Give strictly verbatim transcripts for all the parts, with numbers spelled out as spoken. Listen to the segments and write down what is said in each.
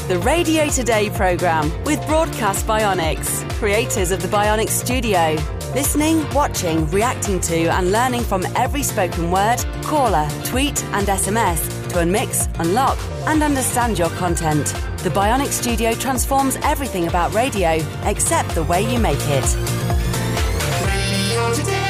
The Radio Today programme with Broadcast Bionics, creators of the Bionics Studio. Listening, watching, reacting to and learning from every spoken word, caller, tweet and S M S to unmix, unlock and understand your content. The Bionics Studio transforms everything about radio except the way you make it. Radio Today.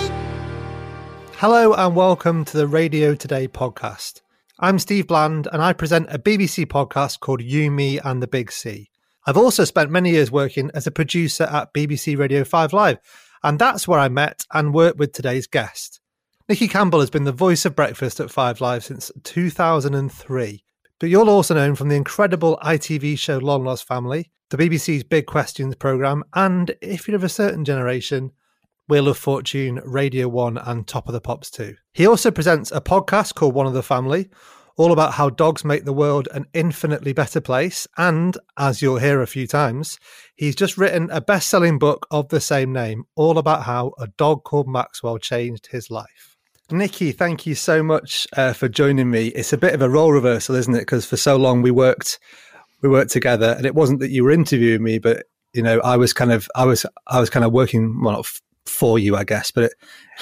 Hello and welcome to the Radio Today podcast. I'm Steve Bland and I present a B B C podcast called You, Me and the Big C. I've also spent many years working as a producer at B B C Radio five Live, and that's where I met and worked with today's guest. Nicky Campbell has been the voice of breakfast at five Live since two thousand three, but you're also known from the incredible I T V show Long Lost Family, the B B C's Big Questions programme, and if you're of a certain generation, Wheel of Fortune, Radio one and Top of the Pops too. He also presents a podcast called One of the Family, all about how dogs make the world an infinitely better place. And, as you'll hear a few times, he's just written a best-selling book of the same name, all about how a dog called Maxwell changed his life. Nicky, thank you so much uh, for joining me. It's a bit of a role reversal, isn't it? Because for so long we worked we worked together, and it wasn't that you were interviewing me, but you know, I was kind of I was I was kind of working well not for you, I guess, but it,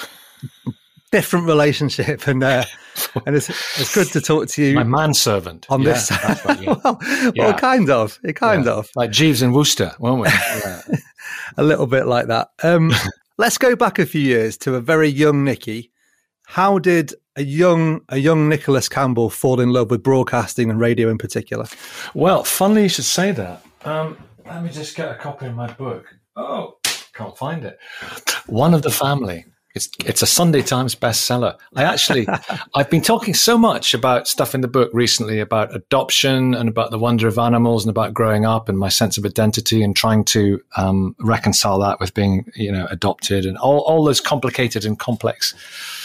different relationship, and uh, and it's it's good to talk to you. My manservant on yeah, this. That's right, yeah. well, yeah. well, kind of, it kind yeah. of like Jeeves and Wooster, weren't we? Yeah. A little bit like that. Um, let's go back a few years to a very young Nicky. How did a young a young Nicholas Campbell fall in love with broadcasting and radio in particular? Well, funnily you should say that. Um, let me just get a copy of my book. Oh, can't find it. One of the Family. It's it's a Sunday Times bestseller. I actually, I've been talking so much about stuff in the book recently about adoption and about the wonder of animals and about growing up and my sense of identity and trying to um, reconcile that with being, you know, adopted and all, all those complicated and complex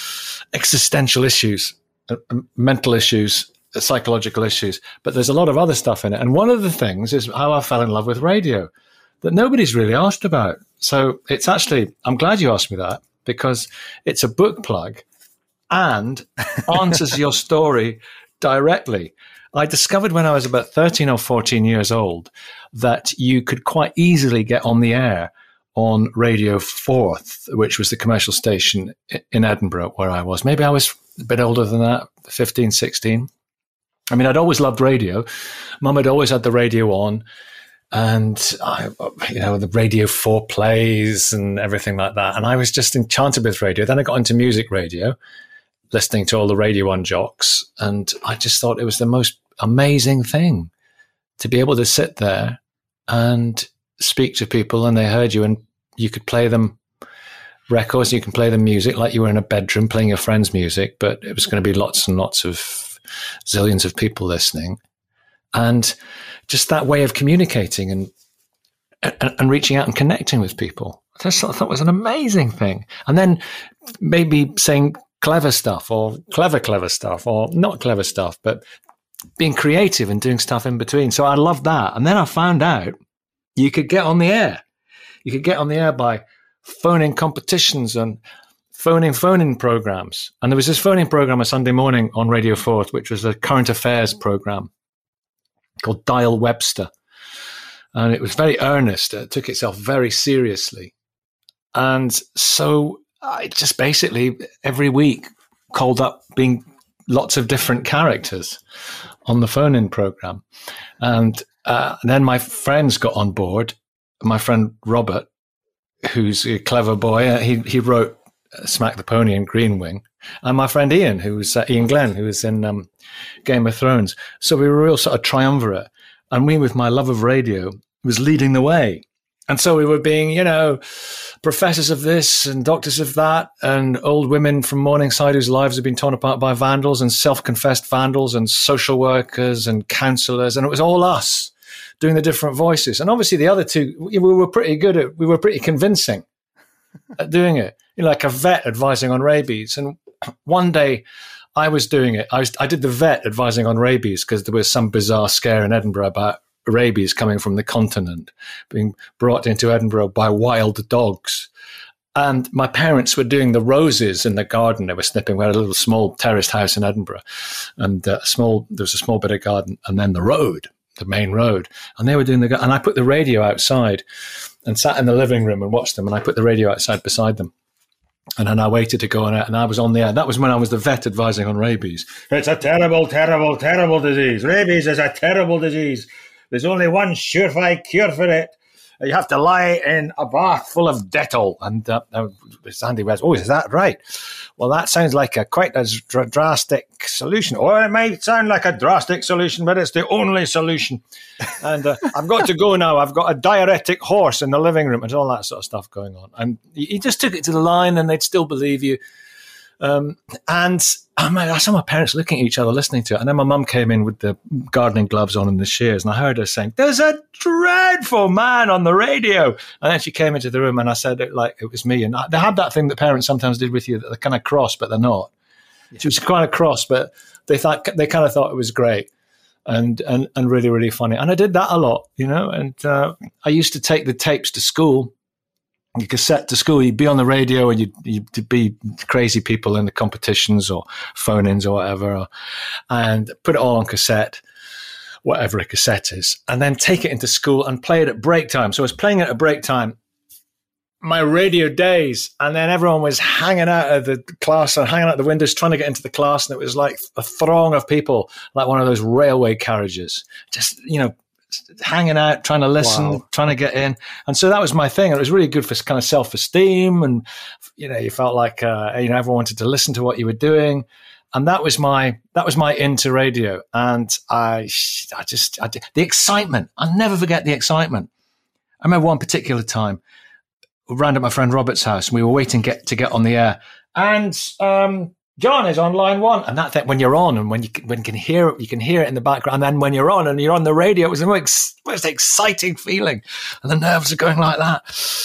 existential issues, uh, mental issues, uh, psychological issues. But there's a lot of other stuff in it. And one of the things is how I fell in love with radio that nobody's really asked about. So it's actually, I'm glad you asked me that, because it's a book plug and answers your story directly. I discovered when I was about thirteen or fourteen years old that you could quite easily get on the air on Radio Forth, which was the commercial station in Edinburgh where I was. Maybe I was a bit older than that, fifteen, sixteen. I mean, I'd always loved radio. Mum had always had the radio on. And, I, you know, the Radio four plays and everything like that. And I was just enchanted with radio. Then I got into music radio, listening to all the Radio one jocks. And I just thought it was the most amazing thing to be able to sit there and speak to people and they heard you and you could play them records, you can play them music like you were in a bedroom playing your friend's music, but it was going to be lots and lots of zillions of people listening. And just that way of communicating and, and and reaching out and connecting with people, I just thought that was an amazing thing. And then maybe saying clever stuff or clever, clever stuff or not clever stuff, but being creative and doing stuff in between. So I loved that. And then I found out you could get on the air. You could get on the air by phoning competitions and phoning phone-in programs. And there was this phone-in program a Sunday morning on Radio four, which was a current affairs program called Dial Webster. And it was very earnest. It took itself very seriously. And so I just basically every week called up being lots of different characters on the phone-in program. And uh, then my friends got on board. My friend Robert, who's a clever boy, uh, he, he wrote Smack the Pony and Green Wing. And my friend Ian, who was uh, Ian Glenn, who was in um, Game of Thrones. So we were a real sort of triumvirate. And we, with my love of radio, was leading the way. And so we were being, you know, professors of this and doctors of that and old women from Morningside whose lives had been torn apart by vandals and self-confessed vandals and social workers and counsellors. And it was all us doing the different voices. And obviously the other two, we were pretty good at, we were pretty convincing at doing it. You know, like a vet advising on rabies. And one day I was doing it. I was, I did the vet advising on rabies because there was some bizarre scare in Edinburgh about rabies coming from the continent, being brought into Edinburgh by wild dogs. And my parents were doing the roses in the garden. They were snipping. We had a little small terraced house in Edinburgh. And uh, small, there was a small bit of garden and then the road. the main road, and they were doing the, and I put the radio outside and sat in the living room and watched them, and I put the radio outside beside them. And then I waited to go on it, and I was on the air. That was when I was the vet advising on rabies. It's a terrible, terrible, terrible disease. Rabies is a terrible disease. There's only one surefire cure for it. You have to lie in a bath full of Dettol. And uh, uh, Sandy West, oh, is that right? Well, that sounds like a quite a dr- drastic solution. Or it might sound like a drastic solution, but it's the only solution. And uh, I've got to go now. I've got a diuretic horse in the living room and all that sort of stuff going on. And you just took it to the line and they'd still believe you. Um, and I, mean, I saw my parents looking at each other, listening to it. And then my mum came in with the gardening gloves on and the shears. And I heard her saying, there's a dreadful man on the radio. And then she came into the room and I said it like it was me. And I, they had that thing that parents sometimes did with you, that they're kind of cross, but they're not. Yeah. She was kind of cross, but they thought they kind of thought it was great and, and, and really, really funny. And I did that a lot, you know. And uh, I used to take the tapes to school. You cassette to school, you'd be on the radio and you'd, you'd be crazy people in the competitions or phone-ins or whatever, or, and put it all on cassette, whatever a cassette is, and then take it into school and play it at break time. So I was playing it at break time, my radio days, and then everyone was hanging out of the class and hanging out the windows trying to get into the class, and it was like a throng of people, like one of those railway carriages, just, you know, hanging out, trying to listen, wow. trying to get in. And so that was my thing. It was really good for kind of self-esteem. And, you know, you felt like, uh, you know, everyone wanted to listen to what you were doing. And that was my, that was my into radio. And I, I just, I did, the excitement, I'll never forget the excitement. I remember one particular time, we ran at my friend Robert's house and we were waiting get, to get on the air. And, um, John is on line one, and that thing, when you're on and when you can, when you can hear it, you can hear it in the background. And then when you're on and you're on the radio, it was the most, most exciting feeling, and the nerves are going like that.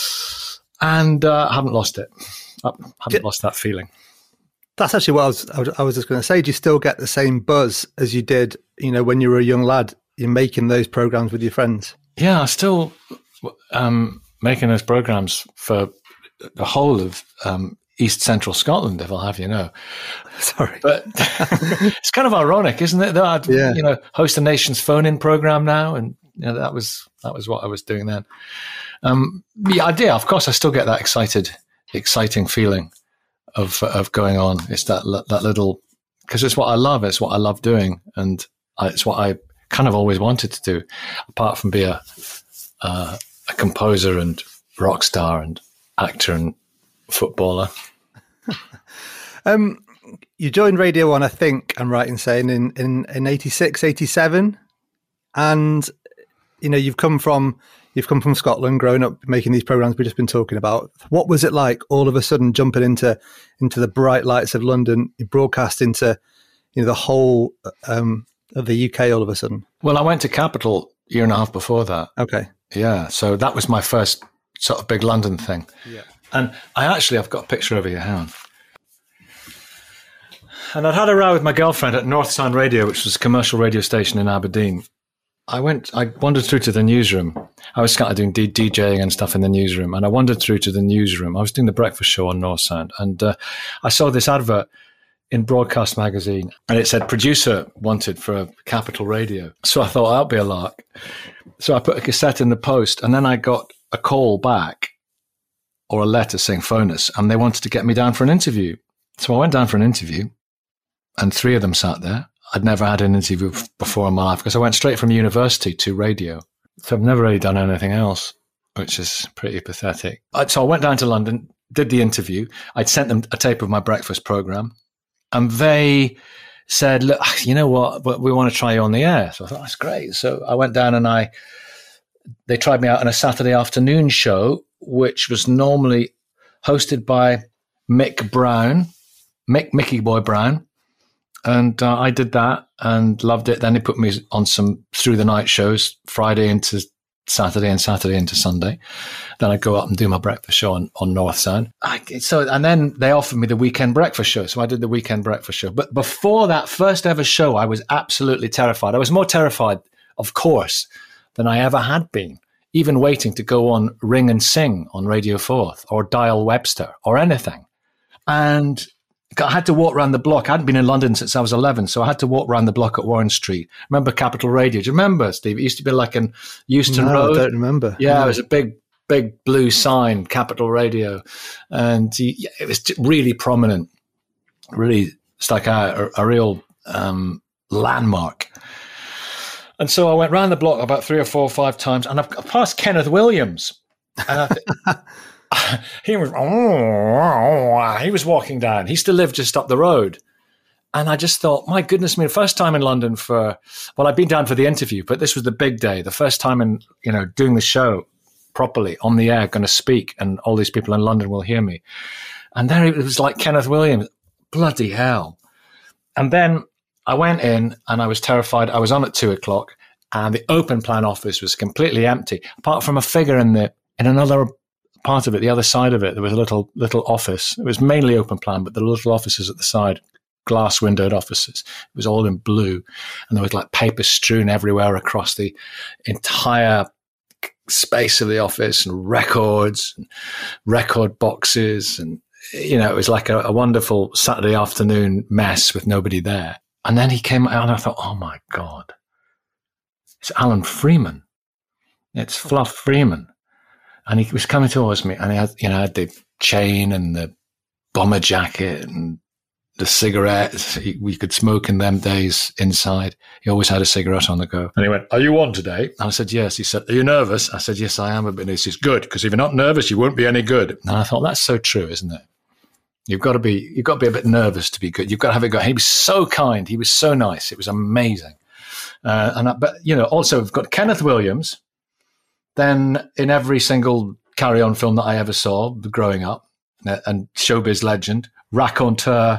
And uh, I haven't lost it. I haven't Did, lost that feeling. That's actually what I was. I was, I was just going to say. Do you still get the same buzz as you did, you know, when you were a young lad? You're making those programs with your friends. Yeah, I'm still um, making those programs for the whole of. Um, East Central Scotland, if I'll have you know. Sorry. But it's kind of ironic, isn't it? That I'd, yeah. you know, host a nation's phone-in program now, and you know, that was that was what I was doing then. Um, the idea, of course, I still get that excited, exciting feeling of of going on. It's that that little, because it's what I love. It's what I love doing, and I, it's what I kind of always wanted to do, apart from be a uh, a composer and rock star and actor and footballer. um, you joined Radio One, I think I'm right in saying, in, in, in eighty-six, eighty-seven. And, you know, you've come from you've come from Scotland, growing up making these programs we've just been talking about. What was it like all of a sudden jumping into into the bright lights of London? You broadcast into, you know, the whole um, of the U K all of a sudden. Well, I went to Capital a year and a half before that. Okay. Yeah. So that was my first sort of big London thing. Yeah. And I actually, I've got a picture over here, hang on. And I'd had a row with my girlfriend at North Sound Radio, which was a commercial radio station in Aberdeen. I went, I wandered through to the newsroom. I was kind of doing D- DJing and stuff in the newsroom. And I wandered through to the newsroom. I was doing the breakfast show on North Sound. And uh, I saw this advert in Broadcast Magazine. And it said, producer wanted for Capital Radio. So I thought, that'll be a lark. So I put a cassette in the post. And then I got a call back, or a letter saying phone us, and they wanted to get me down for an interview. So I went down for an interview, and three of them sat there. I'd never had an interview before in my life because I went straight from university to radio. So I've never really done anything else, which is pretty pathetic. So I went down to London, did the interview. I'd sent them a tape of my breakfast program, and they said, look, you know what, we want to try you on the air. So I thought, that's great. So I went down and I, they tried me out on a Saturday afternoon show, which was normally hosted by Mick Brown, Mick Mickey Boy Brown. And uh, I did that and loved it. Then they put me on some through the night shows, Friday into Saturday and Saturday into Sunday. Then I'd go up and do my breakfast show on, on North Sound. I, so, and then they offered me the weekend breakfast show. So I did the weekend breakfast show. But before that first ever show, I was absolutely terrified. I was more terrified, of course, than I ever had been. Even waiting to go on Ring and Sing on Radio Forth or Dial Webster or anything. And I had to walk around the block. I hadn't been in London since I was eleven, so I had to walk around the block at Warren Street. Remember Capital Radio? Do you remember, Steve? It used to be like in Euston no, Road. I don't remember. Yeah, no. It was a big, big blue sign, Capital Radio. And he, it was really prominent, really stuck out, a, a real um, landmark. And so I went round the block about three or four or five times, and I passed Kenneth Williams. And I th- he was oh, he was walking down. He still lived just up the road. And I just thought, my goodness me, the first time in London for, well, I'd been down for the interview, but this was the big day, the first time in, you know, doing the show properly on the air, going to speak, and all these people in London will hear me. And there it was like Kenneth Williams, bloody hell. And then I went in and I was terrified. I was on at two o'clock and the open plan office was completely empty, apart from a figure in the, in another part of it, the other side of it, there was a little little office. It was mainly open plan, but the little offices at the side, glass windowed offices. It was all in blue, and there was like paper strewn everywhere across the entire space of the office, and records, and record boxes, and you know, it was like a, a wonderful Saturday afternoon mess with nobody there. And then he came out, and I thought, oh my God, it's Alan Freeman. It's Fluff Freeman. And he was coming towards me, and he had, you know, had the chain and the bomber jacket and the cigarettes. He, we could smoke in them days inside. He always had a cigarette on the go. And he went, "Are you on today?" And I said, "Yes." He said, "Are you nervous?" I said, "Yes, I am a bit." And he says, "Good, because if you're not nervous, you won't be any good." And I thought, that's so true, isn't it? You've got to be, you've got to be a bit nervous to be good. You've got to have it go. He was so kind. He was so nice. It was amazing. Uh, and I, but you know, also we've got Kenneth Williams. Then in every single Carry On film that I ever saw growing up, and showbiz legend, raconteur,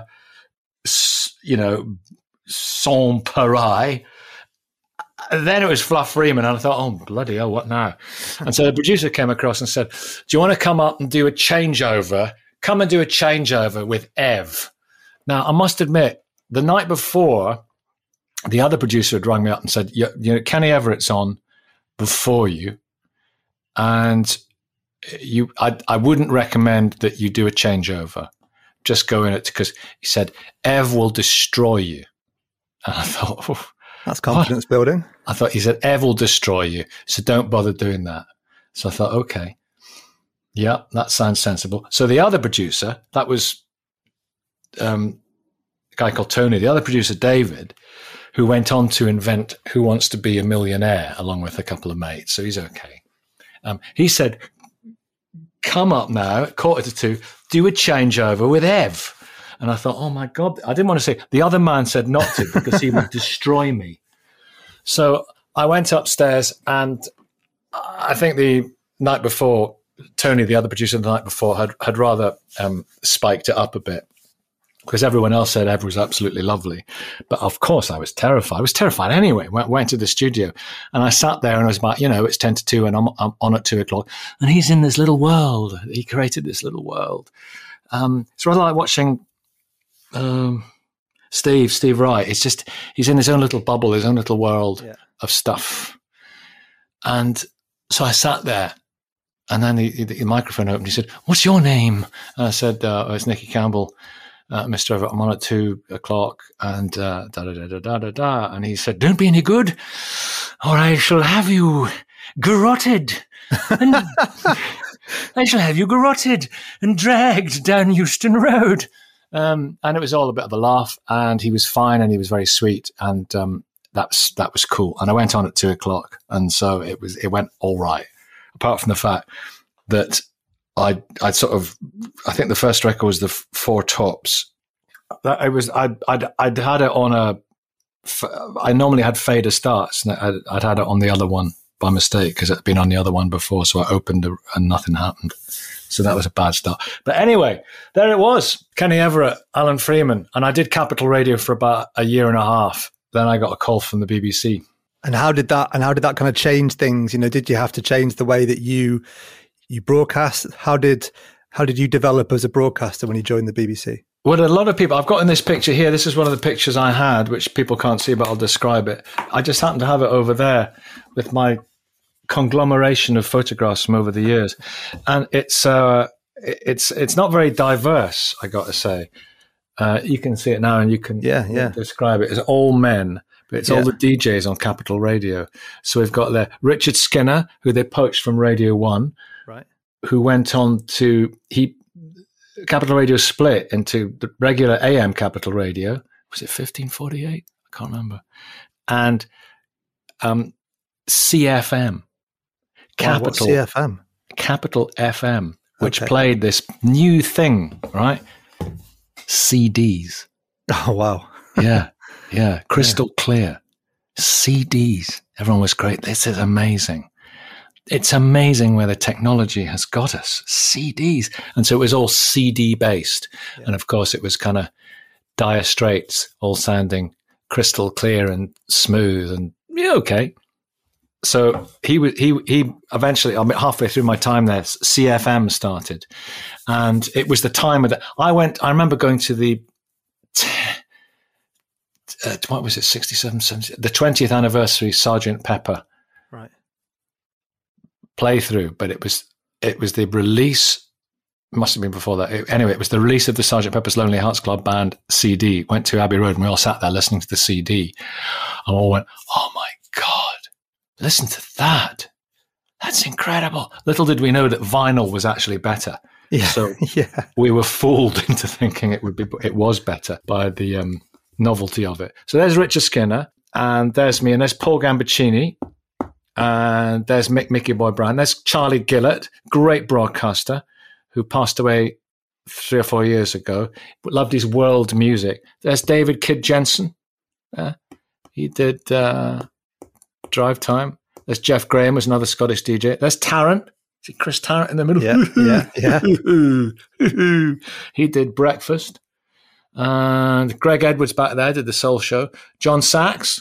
you know, sans pareil. Then it was Fluff Freeman, and I thought, oh, bloody hell, what now? And so the producer came across and said, do you want to come up and do a changeover? Come and do a changeover with Ev. Now, I must admit, the night before, the other producer had rung me up and said, you, you know, Kenny Everett's on before you. And you, I, I wouldn't recommend that you do a changeover. Just go in it, because he said, Ev will destroy you. And I thought, oh, that's confidence what? building. I thought, he said, Ev will destroy you. So don't bother doing that. So I thought, okay. Yeah, that sounds sensible. So the other producer, that was um, a guy called Tony, the other producer, David, who went on to invent Who Wants to Be a Millionaire, along with a couple of mates. So he's okay. Um, he said, come up now at quarter to two, do a changeover with Ev. And I thought, oh my God, I didn't want to say, the other man said not to because he would destroy me. So I went upstairs, and I think the night before, Tony, the other producer the night before, had, had rather um, spiked it up a bit, because everyone else said Ev was absolutely lovely. But of course I was terrified. I was terrified anyway. Went, went to the studio, and I sat there, and I was about, you know, it's ten to two and I'm, I'm on at two o'clock, and he's in this little world. He created this little world. Um, it's rather like watching um, Steve, Steve Wright. It's just, he's in his own little bubble, his own little world yeah. of stuff. And so I sat there, and then the, the microphone opened. He said, "What's your name?" And I said, uh, oh, it's Nicky Campbell. Uh, Mister Everett, I'm on at two o'clock, and uh, da da da da da da da. And he said, "Don't be any good, or I shall have you garroted, and I shall have you garroted and dragged down Euston Road." Um, and it was all a bit of a laugh, and he was fine, and he was very sweet, and um, that's that was cool. And I went on at two o'clock, and so it was it went all right, apart from the fact that I I sort of I think the first record was the f- Four Tops. That it was I'd I'd I'd had it on a I normally had fader starts, and I'd, I'd had it on the other one by mistake because it had been on the other one before. So I opened a, and nothing happened. So that was a bad start. But anyway, there it was, Kenny Everett, Alan Freeman, and I did Capital Radio for about a year and a half. Then I got a call from the B B C. And how did that? And how did that kind of change things? You know, did you have to change the way that you you broadcast? How did how did you develop as a broadcaster when you joined the B B C? Well, a lot of people, I've got in this picture here, this is one of the pictures I had, which people can't see, but I'll describe it. I just happen to have it over there with my conglomeration of photographs from over the years. And it's uh, it's it's not very diverse, I got to say. Uh, you can see it now, and you can Yeah, yeah. describe it as all men, but it's Yeah. all the D Js on Capital Radio. So we've got there Richard Skinner, who they poached from Radio One, Right. who went on to he Capital Radio split into the regular A M Capital Radio. Was it fifteen forty-eight? I can't remember. And um, C F M, Wow, what's Capital C F M? Capital F M, which Okay. played this new thing, right? C Ds. Oh, wow. Yeah, yeah, crystal clear. C Ds. Everyone was great. This is amazing. It's amazing where the technology has got us. C Ds. And so it was all C D based. Yeah. And of course, it was kind of Dire Straits, all sounding crystal clear and smooth and yeah, okay. So he was he he eventually, I mean, halfway through my time there, C F M started, and it was the time of the. I went. I remember going to the. T- uh, what was it? sixty-seven, seventy the twentieth anniversary Sergeant Pepper Right. playthrough, but it was it was the release. Must have been before that. It, anyway, it was the release of the Sergeant Pepper's Lonely Hearts Club Band C D. Went to Abbey Road, and we all sat there listening to the C D, and we all went, "Oh my God, listen to that! That's incredible!" Little did we know that vinyl was actually better. Yeah. So yeah. we were fooled into thinking it would be. It was better by the um, novelty of it. So there's Richard Skinner, and there's me, and there's Paul Gambaccini, and there's Mick Mickey Boy Brown. There's Charlie Gillett, great broadcaster, who passed away three or four years ago, but loved his world music. There's David Kid Jensen. Uh, he did uh, Drive Time. There's Jeff Graham, was another Scottish D J. There's Tarrant. See Chris Tarrant in the middle? Yeah, yeah, yeah. He did Breakfast. And Greg Edwards back there did the Soul Show. John Sachs.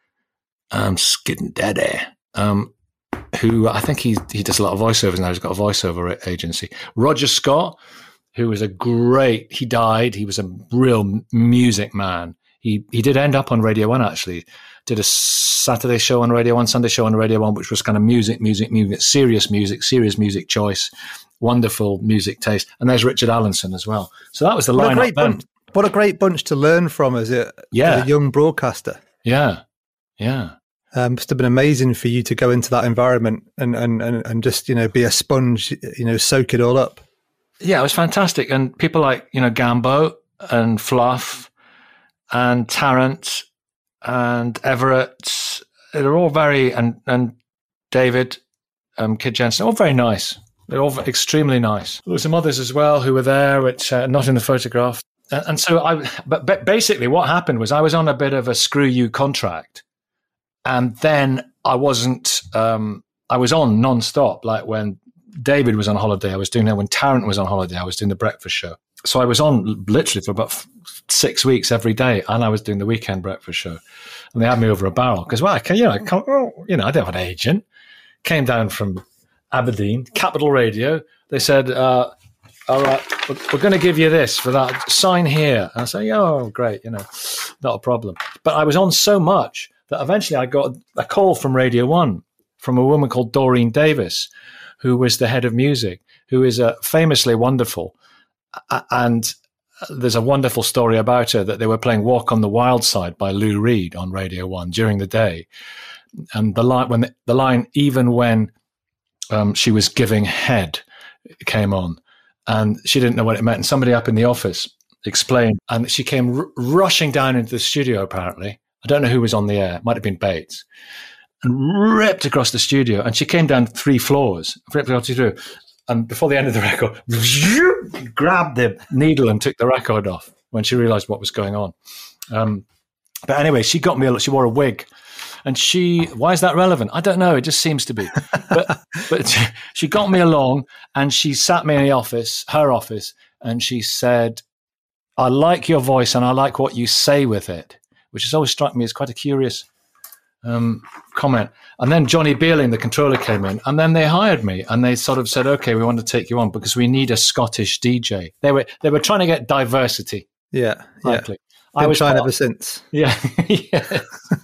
Um, Skid Daddy. Um, who I think he he does a lot of voiceovers now. He's got a voiceover agency. Roger Scott, who was a great, he died. He was a real music man. He he did end up on Radio One, actually. Did a Saturday show on Radio One, Sunday show on Radio One, which was kind of music, music, music, serious music, serious music choice, wonderful music taste. And there's Richard Allenson as well. So that was the What a lineup great then. bunch. What a great bunch to learn from as a, Yeah. as a young broadcaster. Yeah, yeah. Um, must have been amazing for you to go into that environment and, and, and, and just, you know, be a sponge, you know, soak it all up. Yeah, it was fantastic. And people like, you know, Gambo and Fluff and Tarrant and Everett, they're all very, and, and David, um, Kid Jensen, all very nice. They're all extremely nice. There were some others as well who were there, which uh, not in the photograph. And, and so I, but, but basically what happened was I was on a bit of a screw you contract. And then I wasn't, um, I was on non-stop. Like when David was on holiday, I was doing that. When Tarrant was on holiday, I was doing the breakfast show. So I was on literally for about f- six weeks every day, and I was doing the weekend breakfast show. And they had me over a barrel because, well, I can, you know, I can't, oh, you know, I don't have an agent. Came down from Aberdeen, Capital Radio. They said, uh, all right, we're, we're going to give you this for that. Sign here. And I say, oh, great, you know, not a problem. But I was on so much that eventually I got a call from Radio One from a woman called Doreen Davis, who was the head of music, who is uh, famously wonderful. And there's a wonderful story about her that they were playing Walk on the Wild Side by Lou Reed on Radio One during the day. And the line, when the, the line, even when um, she was giving head, came on, and she didn't know what it meant. And somebody up in the office explained, and she came r- rushing down into the studio, apparently. I don't know who was on the air. It might have been Bates. And ripped across the studio. And she came down three floors, ripped across through. And before the end of the record, grabbed the needle and took the record off when she realized what was going on. Um, but anyway, she got me, a, she wore a wig. And she, why is that relevant? I don't know. It just seems to be. But, but she got me along, and she sat me in the office, her office, and she said, I like your voice and I like what you say with it, which has always struck me as quite a curious um, comment. And then Johnny Beerling, the controller, came in, and then they hired me, and they sort of said, okay, we want to take you on because we need a Scottish D J. They were they were trying to get diversity. Yeah, Frankly. yeah. I was trying part, ever since. Yeah, yeah.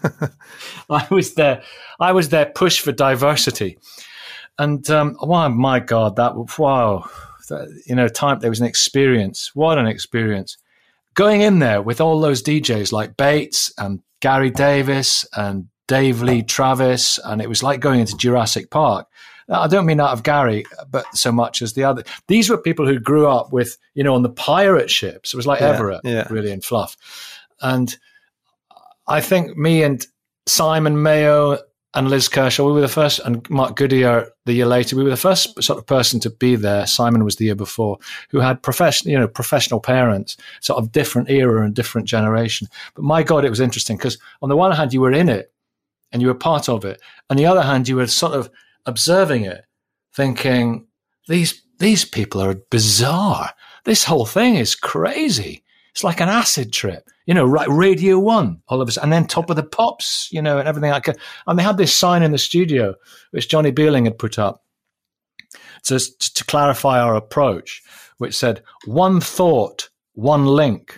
I was there. I was there. Push for diversity, and um, wow, my God, that wow, that, you know, time there was an experience. What an experience! going in there with all those D Js like Bates and Gary Davis and Dave Lee Travis, and it was like going into Jurassic Park. I don't mean out of Gary, but so much as the other. These were people who grew up with, you know, on the pirate ships. It was like Yeah, Everett, yeah. really, in Fluff. And I think me and Simon Mayo and Liz Kershaw, we were the first, and Mark Goodyear the year later, we were the first sort of person to be there. Simon was the year before, who had professional, you know, professional parents, sort of different era and different generation. But my God, it was interesting because on the one hand, you were in it and you were part of it. On the other hand, you were sort of observing it, thinking, these these people are bizarre. This whole thing is crazy. It's like an acid trip, you know, right? Radio One, all of us, and then Top of the Pops, you know, and everything like that. And they had this sign in the studio, which Johnny Beerling had put up to, to clarify our approach, which said, one thought, one link.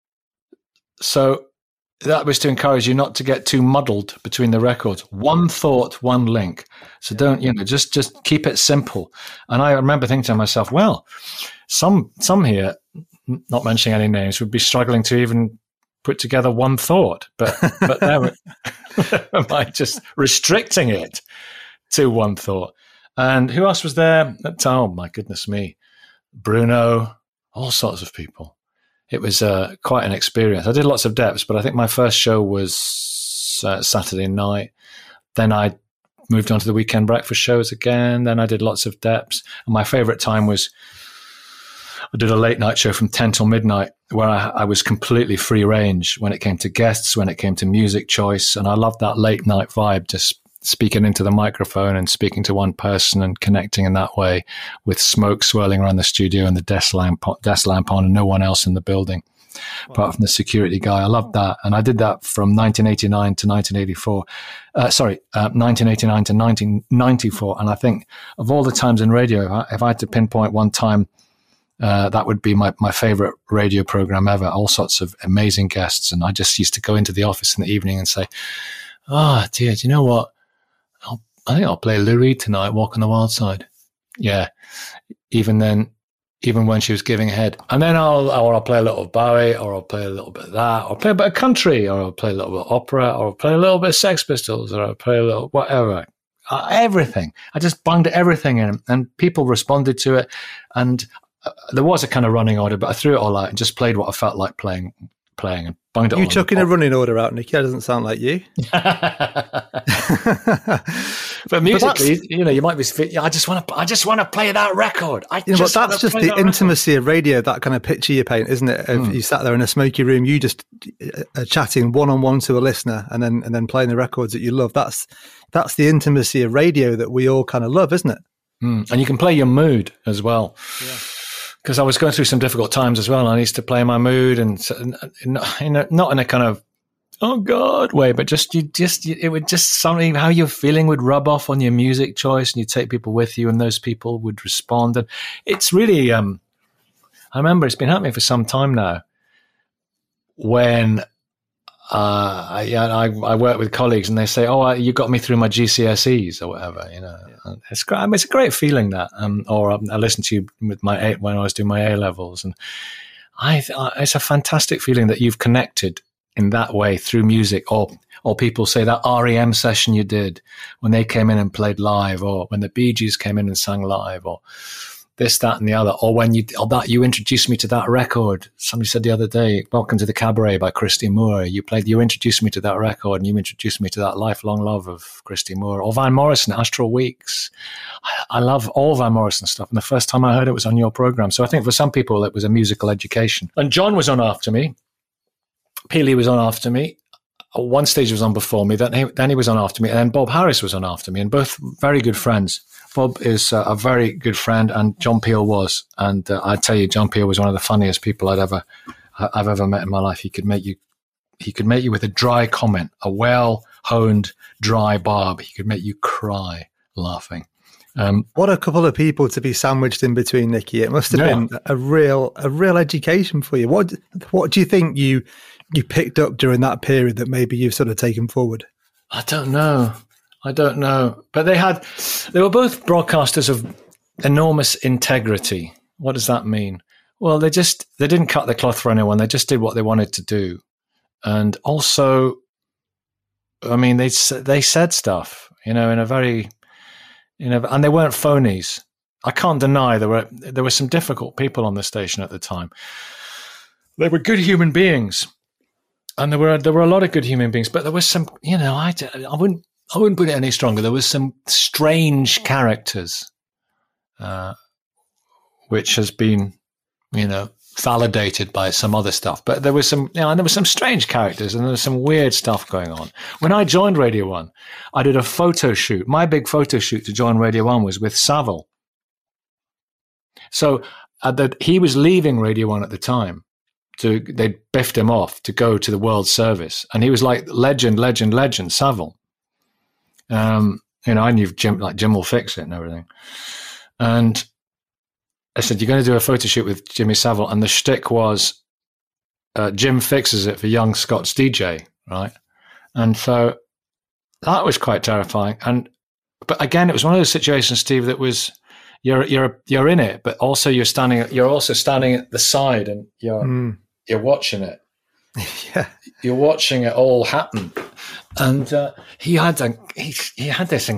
So that was to encourage you not to get too muddled between the records. One thought, one link. So don't, you know, just just keep it simple. And I remember thinking to myself, well, some some here, not mentioning any names, would be struggling to even put together one thought. But but there, am I just restricting it to one thought? And who else was there? Oh my goodness me, Bruno, all sorts of people. It was uh, quite an experience. I did lots of depths, but I think my first show was uh, Saturday night. Then I moved on to the weekend breakfast shows again. Then I did lots of depths. And my favorite time was I did a late night show from ten till midnight where I, I was completely free range when it came to guests, when it came to music choice. And I loved that late night vibe, just speaking into the microphone and speaking to one person and connecting in that way with smoke swirling around the studio and the desk lamp, desk lamp on and no one else in the building, wow. apart from the security guy. I loved that. And I did that from nineteen eighty-nine to nineteen eighty-four. Uh, sorry, uh, nineteen eighty-nine to nineteen ninety-four. And I think of all the times in radio, if I, if I had to pinpoint one time, uh, that would be my, my favorite radio program ever. All sorts of amazing guests. And I just used to go into the office in the evening and say, oh, dear, do you know what? I'll, I think I'll play Lou Reed tonight, Walk on the Wild Side. Yeah. Even then, even when she was giving head. And then I'll, or I'll play a little Bowie, or I'll play a little bit of that, or I'll play a bit of country, or I'll play a little bit of opera, or I'll play a little bit of Sex Pistols, or I'll play a little whatever. Uh, everything. I just bunged everything in, and people responded to it. And uh, there was a kind of running order, but I threw it all out and just played what I felt like playing. playing and bunged it You all chucking a running order out, Nicky? That doesn't sound like you. But musically, but you know, you might be. I just want to. I just want to play that record. I you know, just but that's just the intimacy record. Of radio. That kind of picture you paint, isn't it? If mm. you sat there in a smoky room, you just are chatting one on one to a listener, and then and then playing the records that you love. That's that's the intimacy of radio that we all kind of love, isn't it? Mm. And you can play your mood as well. Yeah. Because I was going through some difficult times as well, and I used to play my mood, and you know, not in a kind of oh God way, but just you just it would just something how you're feeling would rub off on your music choice, and you take people with you, and those people would respond, and it's really. Um, I remember it's been happening for some time now. When uh, I, I I work with colleagues, and they say, "Oh, you got me through my G C S Es or whatever," you know. Yeah. It's great. I mean, it's a great feeling that. Um, or um, I listened to you with my A, when I was doing my A levels, and I, I it's a fantastic feeling that you've connected in that way through music. Or or people say that R E M session you did when they came in and played live, or when the Bee Gees came in and sang live, or this, that, and the other, or when you, or that you introduced me to that record. Somebody said the other day, "Welcome to the Cabaret" by Christy Moore. You played, you introduced me to that record, and you introduced me to that lifelong love of Christy Moore. Or Van Morrison, Astral Weeks. I, I love all Van Morrison stuff, and the first time I heard it was on your program. So I think for some people it was a musical education. And John was on after me. Peely was on after me. One stage was on before me. Then he, then he was on after me, and then Bob Harris was on after me, and both very good friends. Bob is uh, a very good friend, and John Peel was. And uh, I tell you, John Peel was one of the funniest people I'd ever, I've ever met in my life. He could make you, he could make you with a dry comment, a well-honed dry barb. He could make you cry laughing. Um, what a couple of people to be sandwiched in between, Nicky. It must have yeah. been a real, a real education for you. What, what do you think you, you picked up during that period that maybe you've sort of taken forward? I don't know. I don't know. But they had, they were both broadcasters of enormous integrity. What does that mean? Well, they just they didn't cut the cloth for anyone. They just did what they wanted to do, and also, I mean, they they said stuff, you know, in a very, you know, and they weren't phonies. I can't deny there were there were some difficult people on the station at the time. They were good human beings, and there were there were a lot of good human beings. But there was some, you know, I, I wouldn't I wouldn't put it any stronger. There was some strange characters, uh, which has been, you know, validated by some other stuff. But there was some, you know, and there were some strange characters, and there was some weird stuff going on. When I joined Radio One, I did a photo shoot. My big photo shoot to join Radio One was with Savile. So uh, that he was leaving Radio One at the time. To they biffed him off to go to the World Service, and he was like legend, legend, legend, Savile. Um, you know, I knew Jim, like Jim will fix it and everything. And I said, "You're going to do a photo shoot with Jimmy Savile," and the shtick was uh, Jim fixes it for young Scott's D J, right? And so that was quite terrifying. And but again, it was one of those situations, Steve, that was. You're you're you're in it, but also you're standing. You're also standing at the side, and you're mm. you're watching it. Yeah, you're watching it all happen. And uh, he had a, he he had this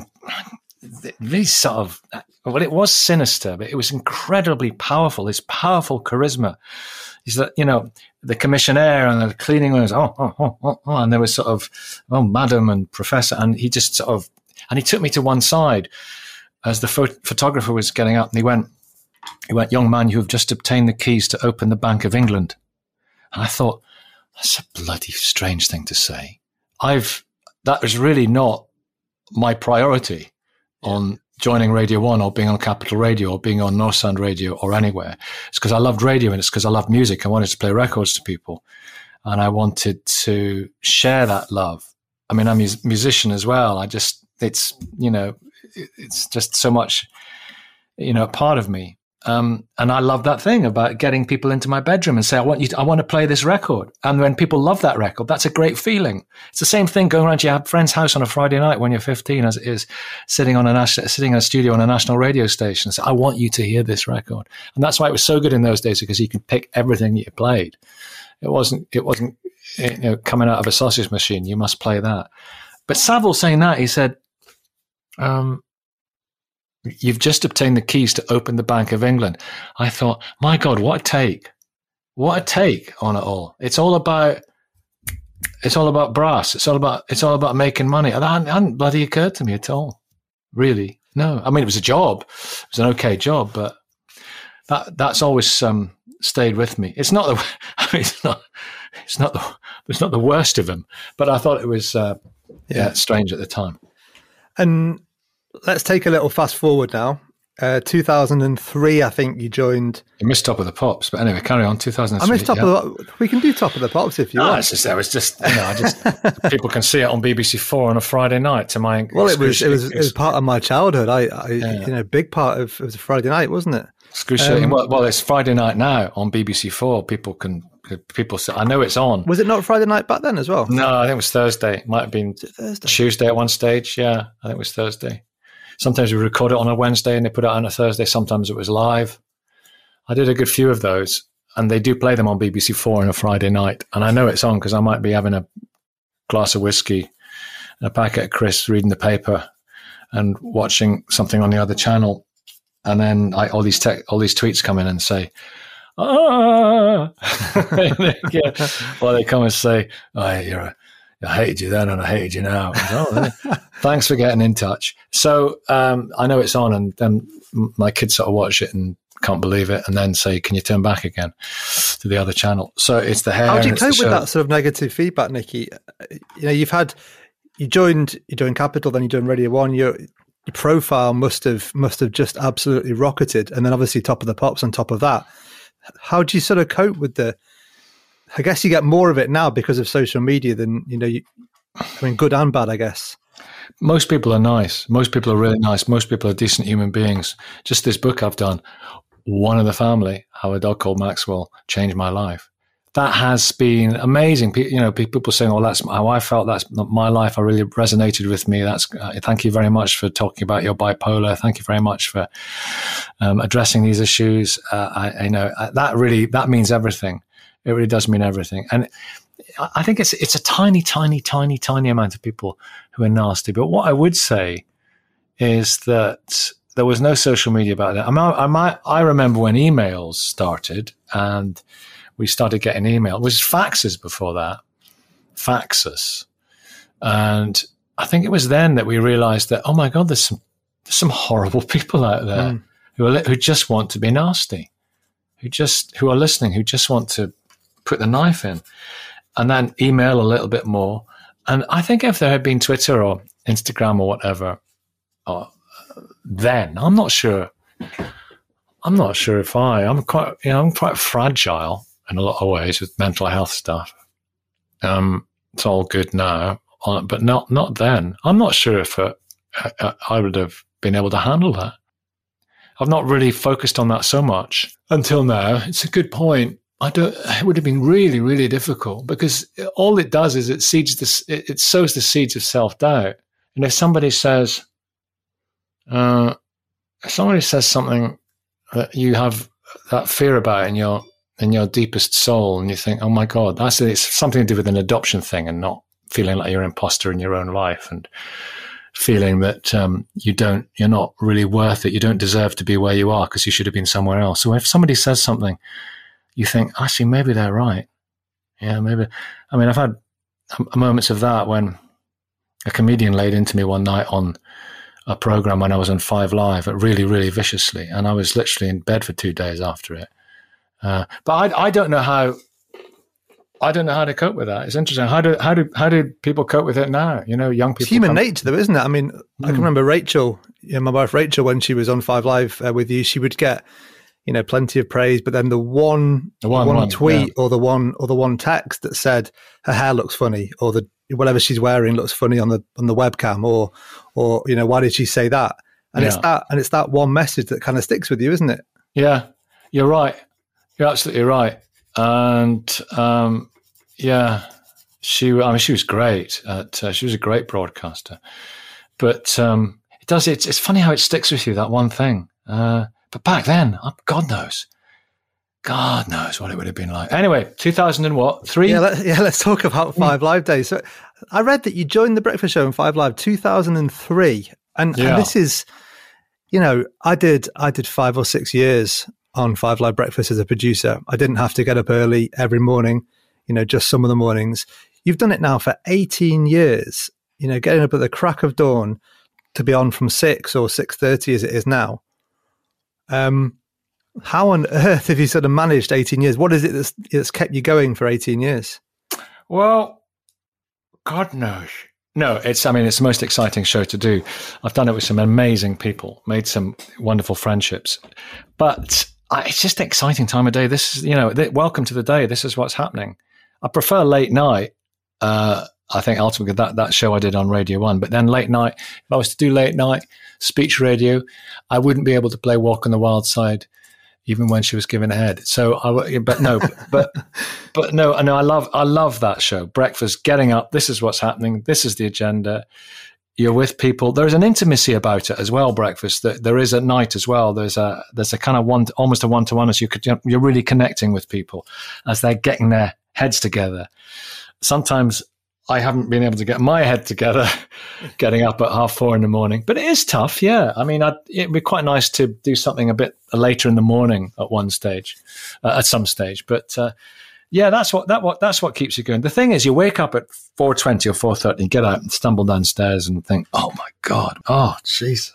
really sort of, well, it was sinister, but it was incredibly powerful. His powerful charisma. Is that, you know, the commissionaire and the cleaning was oh, oh oh oh oh, and there was sort of oh madam and professor, and he just sort of and he took me to one side. As the pho- photographer was getting up, and he went, he went, "Young man, you have just obtained the keys to open the Bank of England." And I thought, that's a bloody strange thing to say. I've, that was really not my priority on joining Radio One or being on Capital Radio or being on North Sound Radio or anywhere. It's because I loved radio, and it's because I loved music. I wanted to play records to people, and I wanted to share that love. I mean, I'm a musician as well. I just, it's, you know, it's just so much, you know, a part of me. Um, and I love that thing about getting people into my bedroom and say, I want you to, I want to play this record. And when people love that record, that's a great feeling. It's the same thing going around to your friend's house on a Friday night when you're fifteen, as it is sitting on a national, sitting in a studio on a national radio station and say, I want you to hear this record. And that's why it was so good in those days, because you could pick everything you played. It wasn't, it wasn't, you know, coming out of a sausage machine. You must play that. But Savile saying that, he said, Um, you've just obtained the keys to open the Bank of England. I thought, my God, what a take. What a take on it all. It's all about, it's all about brass. It's all about, it's all about making money. And that hadn't bloody occurred to me at all. Really. No. I mean, it was a job. It was an okay job, but that, that's always, um, stayed with me. It's not the, I mean, it's not, it's not the, it's not the worst of them, but I thought it was, uh, yeah, yeah strange at the time. And let's take a little fast forward now. Uh, two thousand three, I think you joined. You missed Top of the Pops, but anyway, carry on. two thousand three. I missed Top yeah. of the. We can do Top of the Pops if you no, want. It's just, it was just, you know, I just people can see it on B B C Four on a Friday night. To my well, it was it was it was part of my childhood. I, I yeah. you know, big part of it was a Friday night, wasn't it? Excruciating. Um, well, well, it's Friday night now on B B C Four. People can. People say, I know it's on. Was it not Friday night back then as well? No, I think it was Thursday. It might have been Thursday? Tuesday at one stage. Yeah, I think it was Thursday. Sometimes we record it on a Wednesday and they put it on a Thursday. Sometimes it was live. I did a good few of those, and they do play them on B B C Four on a Friday night. And I know it's on because I might be having a glass of whiskey and a packet of crisps, reading the paper and watching something on the other channel. And then I, all these te- all these tweets come in and say, ah, yeah. Well, they come and say, oh, you're a, I hated you then and I hated you now. Oh, thanks for getting in touch. So um, I know it's on, and then my kids sort of watch it and can't believe it, and then say, can you turn back again to the other channel? So it's the hair. How do you cope with that sort of negative feedback, Nicky? You know, you've had, you joined, you joined Capital, then you joined Radio One. Your, your profile must have must have just absolutely rocketed, and then obviously Top of the Pops on top of that. How do you sort of cope with the, I guess you get more of it now because of social media than, you know, you, I mean, good and bad, I guess. Most people are nice. Most people are really nice. Most people are decent human beings. Just this book I've done, One of the Family, How a Dog Called Maxwell Changed My Life. that has been amazing. You know, people saying, "Oh, that's how I felt. That's my life. I really resonated with me." That's uh, thank you very much for talking about your bipolar. Thank you very much for um, addressing these issues. Uh, I, I know that really that means everything. It really does mean everything. And I think it's it's a tiny, tiny, tiny, tiny amount of people who are nasty. But what I would say is that there was no social media back then. I, mean, I, I, I remember when emails started and we started getting email. It was faxes before that, faxes. And I think it was then that we realized that, oh my God, there's some, there's some horrible people out there mm. who are, who just want to be nasty, who just, who are listening, who just want to put the knife in and then email a little bit more. And I think if there had been Twitter or Instagram or whatever, or then I'm not sure, I'm not sure if I, I'm quite, you know, I'm quite fragile in a lot of ways with mental health stuff. Um, it's all good now, but not not then. I'm not sure if uh, I, I would have been able to handle that. I've not really focused on that so much until now. It's a good point. I don't. It would have been really, really difficult because all it does is it seeds this. It, it sows the seeds of self doubt. And if somebody says, uh, if somebody says something that you have that fear about in your in your deepest soul, and you think, oh my God, that's it's something to do with an adoption thing, and not feeling like you're an imposter in your own life, and feeling that um, you don't, you're not really worth it. You don't deserve to be where you are because you should have been somewhere else. So if somebody says something, you think, actually, maybe they're right. Yeah, maybe. I mean, I've had moments of that when a comedian laid into me one night on a program when I was on Five Live, really, really viciously, and I was literally in bed for two days after it. Uh, but I, I don't know how. I don't know how to cope with that. It's interesting. How do how do how do people cope with it now? You know, young people. It's human come- nature, though, isn't it? I mean, mm. I can remember Rachel, you know, my wife Rachel, when she was on Five Live uh, with you, she would get, you know, plenty of praise, but then the one, the one, one, one tweet yeah. or the one or the one text that said her hair looks funny, or the whatever she's wearing looks funny on the on the webcam, or or you know, why did she say that? And yeah. it's that and it's that one message that kind of sticks with you, isn't it? Yeah, you're right. You're absolutely right. And um, yeah, she. I mean, she was great. At, uh, she was a great broadcaster. But um, it does. It's it's funny how it sticks with you, that one thing. Uh, but back then, oh, God knows, God knows what it would have been like. Anyway, two thousand and what three? Yeah, let, yeah. Let's talk about Five Live days. So I read that you joined the Breakfast Show in Five Live two thousand and three, and, yeah. and this is, you know, I did I did five or six years on Five Live Breakfast as a producer. I didn't have to get up early every morning, you know, just some of the mornings. You've done it now for eighteen years, you know, getting up at the crack of dawn to be on from six or six thirty as it is now. Um, how on earth have you sort of managed eighteen years? What is it that's, that's kept you going for eighteen years? Well, God knows. No, it's, I mean, it's the most exciting show to do. I've done it with some amazing people, made some wonderful friendships, but I, it's just an exciting time of day. This is, you know, th- welcome to the day. This is what's happening. I prefer late night. Uh, I think ultimately that, that show I did on Radio One, but then late night, if I was to do late night speech radio, I wouldn't be able to play Walk on the Wild Side, even when she was giving a head. So I, but no, but, but, but no, no, I love, I love that show. Breakfast, getting up. This is what's happening. This is the agenda. You're with people. There's an intimacy about it as well. Breakfast that there is at night as well. There's a there's a kind of one, almost a one to one, as you could. You're really connecting with people as they're getting their heads together. Sometimes I haven't been able to get my head together, getting up at half four in the morning. But it is tough. Yeah, I mean, I'd, it'd be quite nice to do something a bit later in the morning at one stage, uh, at some stage. But uh, yeah, that's what that what that's what keeps you going. The thing is, you wake up at four twenty or four thirty, and get out and stumble downstairs and think, "Oh my God, oh Jesus!"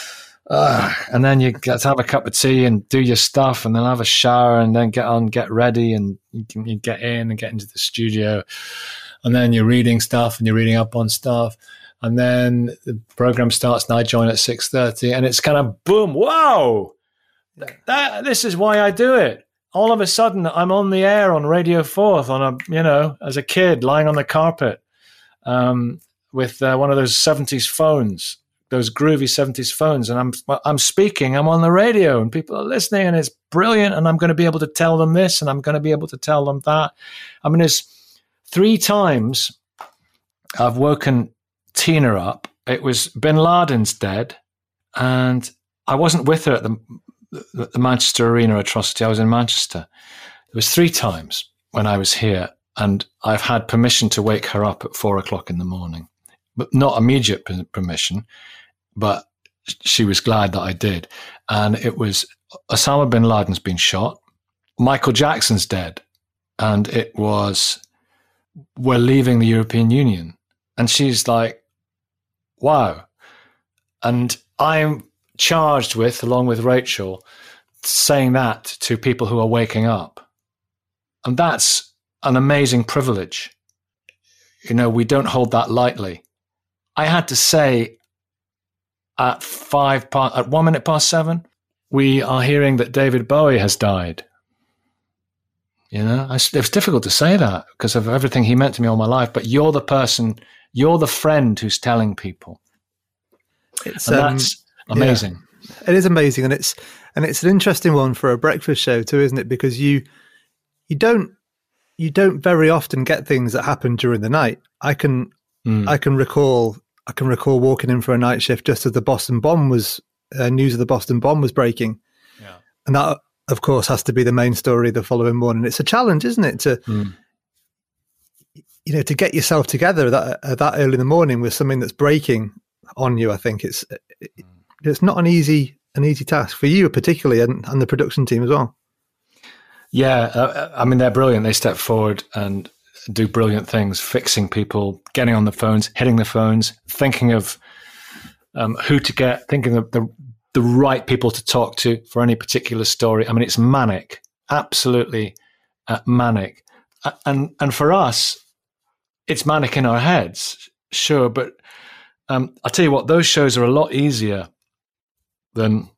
Uh, and then you get to have a cup of tea and do your stuff, and then have a shower, and then get on, get ready, and you, can, you get in and get into the studio, and then you're reading stuff and you're reading up on stuff, and then the program starts, and I join at six thirty, and it's kind of boom, wow! That this is why I do it. All of a sudden, I'm on the air on Radio Fourth on a, you know, as a kid lying on the carpet um, with uh, one of those seventies phones, those groovy seventies phones, and I'm I'm speaking, I'm on the radio, and people are listening, and it's brilliant, and I'm going to be able to tell them this, and I'm going to be able to tell them that. I mean, there's three times I've woken Tina up. It was Bin Laden's dead, and I wasn't with her at the, the, the Manchester Arena atrocity. I was in Manchester. It was three times when I was here, and I've had permission to wake her up at four o'clock in the morning, but not immediate permission, but she was glad that I did. And it was Osama bin Laden's been shot, Michael Jackson's dead, and it was we're leaving the European Union. And she's like, wow. And I'm charged with, along with Rachel, saying that to people who are waking up. And that's an amazing privilege. You know, we don't hold that lightly. I had to say at five, at one minute past seven, we are hearing that David Bowie has died. You know, I, it was difficult to say that because of everything he meant to me all my life. But you're the person, you're the friend who's telling people. It's and um, that's amazing. Yeah, it is amazing, and it's and it's an interesting one for a breakfast show too, isn't it? Because you you don't you don't very often get things that happen during the night. I can mm. I can recall I can recall walking in for a night shift just as the Boston bomb was uh, news of the Boston bomb was breaking, yeah. and that, of course, has to be the main story the following morning. It's a challenge, isn't it, to mm. you know to get yourself together that uh, that early in the morning with something that's breaking on you. I think it's it, it's not an easy an easy task for you, particularly, and, and the production team as well. Yeah, uh, I mean, they're brilliant. They step forward and do brilliant things, fixing people, getting on the phones, hitting the phones, thinking of um, who to get, thinking of the the right people to talk to for any particular story. I mean, it's manic, absolutely uh, manic. Uh, and and for us, it's manic in our heads, sure. But um, I'll tell you what, those shows are a lot easier than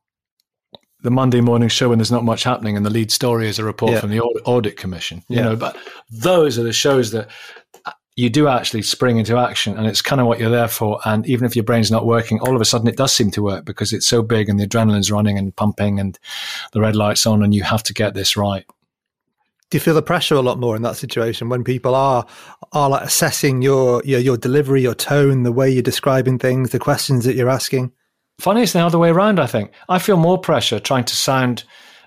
the Monday morning show when there's not much happening and the lead story is a report yeah. from the audit, audit commission. You yeah. know, but those are the shows that you do actually spring into action, and it's kind of what you're there for. And even if your brain's not working, all of a sudden it does seem to work because it's so big and the adrenaline's running and pumping and the red light's on, and you have to get this right. Do you feel the pressure a lot more in that situation when people are are like assessing your your, your delivery, your tone, the way you're describing things, the questions that you're asking? Funny, it's the other way around, I think. I feel more pressure trying to sound,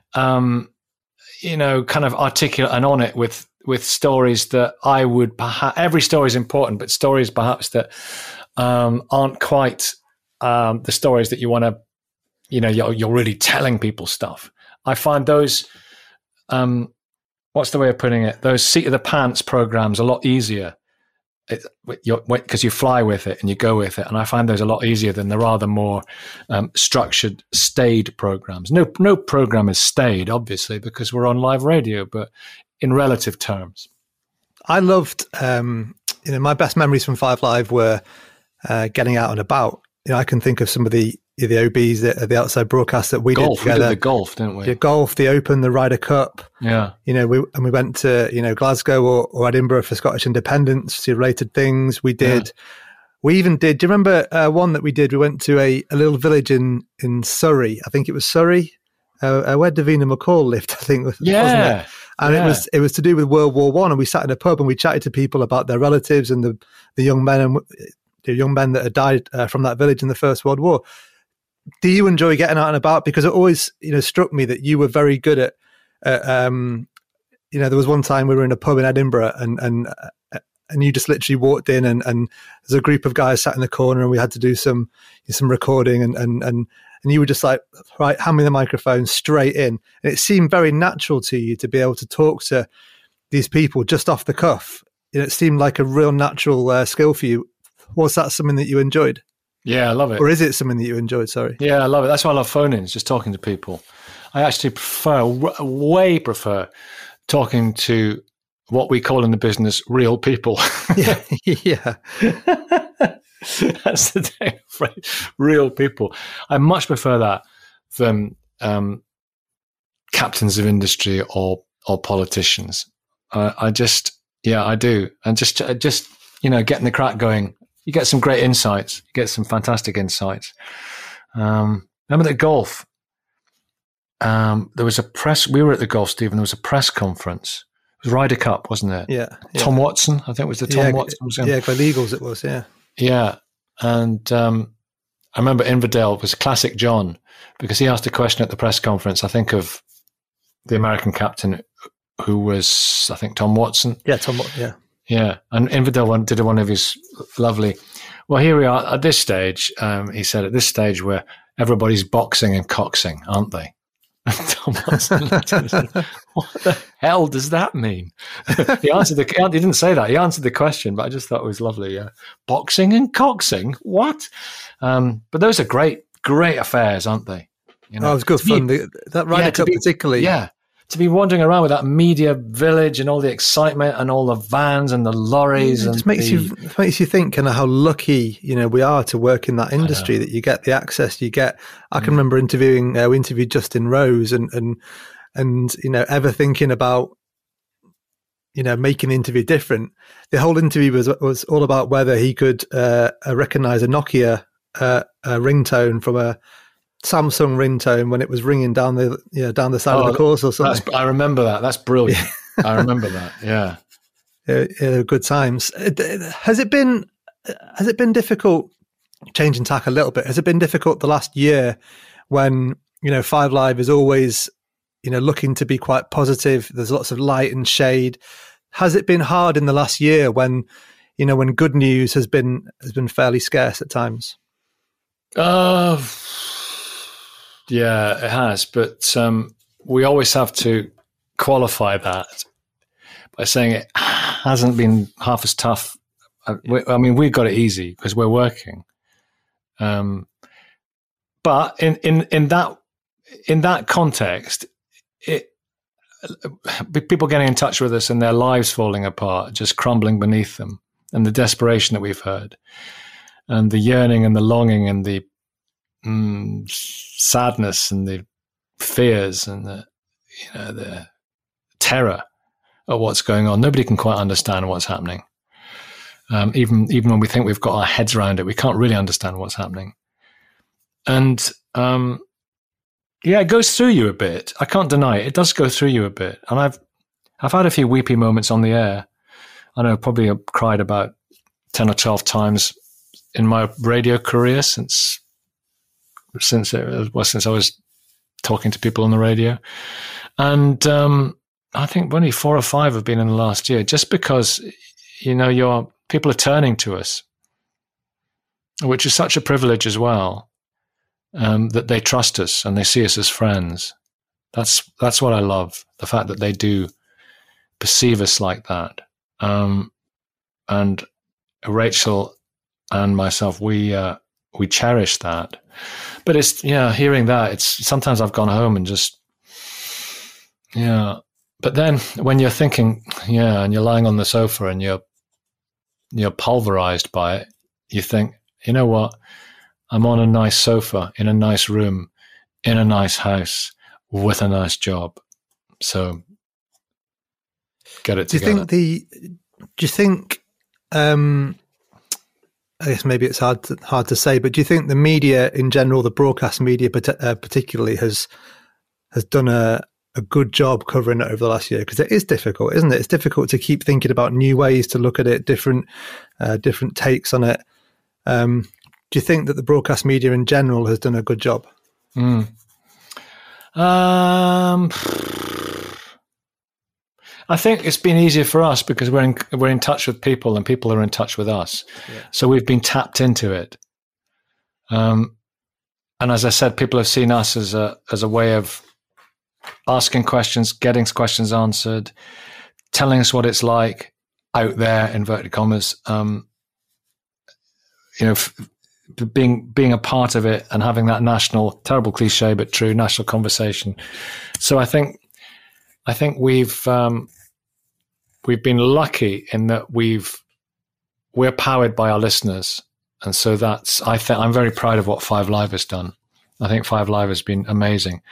um, you know, kind of articulate and on it with with stories that I would perhaps, every story is important, but stories perhaps that um, aren't quite um, the stories that you want to, you know, you're, you're really telling people stuff. I find those, um, what's the way of putting it? Those seat of the pants programs a lot easier because you fly with it and you go with it. And I find those a lot easier than the rather more um, structured, staid programs. No, no program is staid, obviously, because we're on live radio, but in relative terms. I loved, um, you know, my best memories from Five Live were uh, getting out and about. You know, I can think of some of the the O Bs, the, the outside broadcasts that we golf, did together. We did the golf, didn't we? The golf, the Open, the Ryder Cup. Yeah. You know, we and we went to, you know, Glasgow or, or Edinburgh for Scottish independence, related things. We did. Yeah. We even did. Do you remember uh, one that we did? We went to a, a little village in in Surrey. I think it was Surrey, uh, where Davina McCall lived. I think, yeah. wasn't it? And yeah. it was it was to do with World War One, and we sat in a pub and we chatted to people about their relatives and the the young men and the young men that had died uh, from that village in the First World War. Do you enjoy getting out and about? Because it always, you know, struck me that you were very good at, uh, um, you know, there was one time we were in a pub in Edinburgh and and uh, and you just literally walked in and, and there's a group of guys sat in the corner and we had to do some some recording and and and and you were just like, right, hand me the microphone straight in. And it seemed very natural to you to be able to talk to these people just off the cuff. You know, it seemed like a real natural uh, skill for you. Was that something that you enjoyed? Yeah, I love it. Or is it something that you enjoyed? Sorry. Yeah, I love it. That's why I love phone-ins, just talking to people. I actually prefer, way prefer, talking to what we call in the business real people. yeah, yeah. That's the day, right? Real people. I much prefer that than um, captains of industry or or politicians. Uh, I just, yeah, I do. And just, just you know, getting the crack going you get some great insights. You get some fantastic insights. Um, remember the golf? Um, there was a press. We were at the golf, Stephen. There was a press conference. It was Ryder Cup, wasn't it? Yeah. yeah. Tom Watson, I think it was the Tom yeah, Watson. Was in. Yeah, Gleneagles it was. Yeah. Yeah, and um, I remember Inverdale was classic John because he asked a question at the press conference. I think of the American captain who was, I think, Tom Watson. Yeah, Tom. Yeah. Yeah, and Inverdale did one of his lovely. Well, here we are at this stage. Um, he said, "At this stage, where everybody's boxing and coxing, aren't they?" Tom Watson, what the hell does that mean? he answered the. He didn't say that. He answered the question, but I just thought it was lovely. Yeah, boxing and coxing. What? Um, but those are great, great affairs, aren't they? You know, oh, it was good fun. Be, that Ryder yeah, Cup, be, particularly. Yeah. To be wandering around with that media village and all the excitement and all the vans and the lorries, it and just makes the, you makes you think kind of how lucky you know we are to work in that industry, that you get the access you get. I can mm. remember interviewing, uh, we interviewed Justin Rose, and and and you know ever thinking about you know making the interview different. The whole interview was was all about whether he could uh, recognize a Nokia uh, a ringtone from a Samsung ringtone when it was ringing down the you know, down the side oh, of the course or something. That's, I remember that. That's brilliant. Yeah. I remember that. Yeah. Yeah, yeah, good times. Has it been has it been difficult, changing tack a little bit? Has it been difficult the last year when you know Five Live is always you know looking to be quite positive? There's lots of light and shade. Has it been hard in the last year when you know when good news has been has been fairly scarce at times? Uh Yeah, it has, but um, we always have to qualify that by saying it hasn't been half as tough. I, we, I mean, we've got it easy because we're working. Um, but in, in, in that in that context, it people getting in touch with us and their lives falling apart, just crumbling beneath them, and the desperation that we've heard, and the yearning and the longing and the Mm, sadness and the fears and the you know the terror of what's going on. Nobody can quite understand what's happening. Um, even even when we think we've got our heads around it, we can't really understand what's happening. And um, yeah, it goes through you a bit. I can't deny it. It does go through you a bit. And I've I've had a few weepy moments on the air. I know, probably I've cried about ten or twelve times in my radio career since. Since it was since I was talking to people on the radio, and um, I think only four or five have been in the last year. Just because you know your people are turning to us, which is such a privilege as well, um, that they trust us and they see us as friends. That's that's what I love, the fact that they do perceive us like that. Um, and Rachel and myself, we uh, we cherish that. But it's, yeah, hearing that, it's sometimes I've gone home and just, yeah. But then when you're thinking, yeah, and you're lying on the sofa and you're, you're pulverized by it, you think, you know what? I'm on a nice sofa in a nice room, in a nice house with a nice job. So get it do together. You think the, do you think, um, I guess maybe it's hard to, hard to say, but do you think the media in general, the broadcast media uh, particularly, has has done a, a good job covering it over the last year? Because it is difficult, isn't it? It's difficult to keep thinking about new ways to look at it, different uh, different takes on it. Um, do you think that the broadcast media in general has done a good job? Mm. Um. I think it's been easier for us because we're in we're in touch with people and people are in touch with us. Yeah. So we've been tapped into it. Um, and as I said, people have seen us as a as a way of asking questions, getting questions answered, telling us what it's like out there, inverted commas. Um, you know, f- being being a part of it and having that national, terrible cliche but true, national conversation. So I think. I think we've um, we've been lucky in that we've we're powered by our listeners, and so that's I think I'm very proud of what Five Live has done. I think Five Live has been amazing.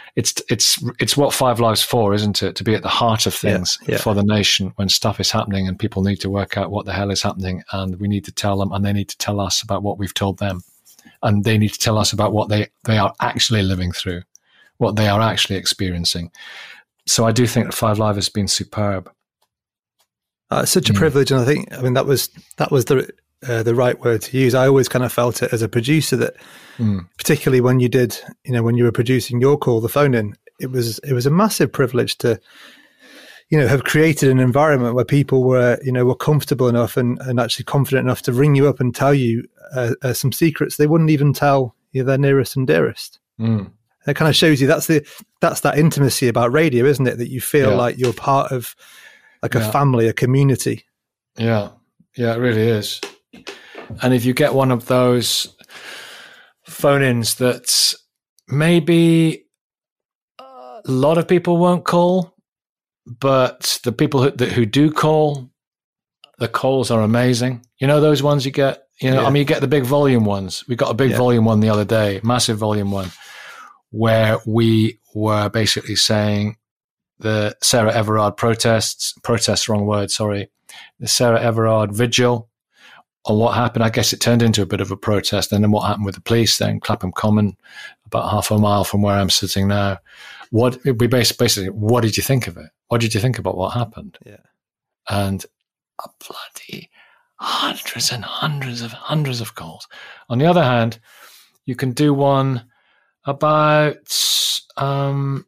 it's it's it's what Five Live's for, isn't it? To be at the heart of things yeah, yeah. for the nation when stuff is happening and people need to work out what the hell is happening, and we need to tell them, and they need to tell us about what we've told them, and they need to tell us about what they, they are actually living through, what they are actually experiencing. So I do think that Five Live has been superb. Uh, it's such a mm. privilege, and I think, I mean, that was that was the uh, the right word to use. I always kind of felt it as a producer that, mm. particularly when you did, you know, when you were producing your call, the phone in, it was it was a massive privilege to, you know, have created an environment where people were, you know, were comfortable enough and, and actually confident enough to ring you up and tell you uh, uh, some secrets they wouldn't even tell, you know, their nearest and dearest. Mm. It kind of shows you that's the that's that intimacy about radio, isn't it? That you feel yeah. like you're part of like a yeah. family, a community. Yeah, yeah, it really is. And if you get one of those phone-ins that maybe a lot of people won't call, but the people who, who do call, the calls are amazing. You know those ones you get? You know, yeah. I mean, you get the big volume ones. We got a big yeah. volume one the other day, massive volume one, where we were basically saying the Sarah Everard protests, protests, wrong word, sorry, the Sarah Everard vigil, on what happened. I guess it turned into a bit of a protest, and then what happened with the police then, Clapham Common, about half a mile from where I'm sitting now. What we basically, basically, what did you think of it? What did you think about what happened? Yeah. And a bloody hundreds and hundreds of hundreds of calls. On the other hand, you can do one about um,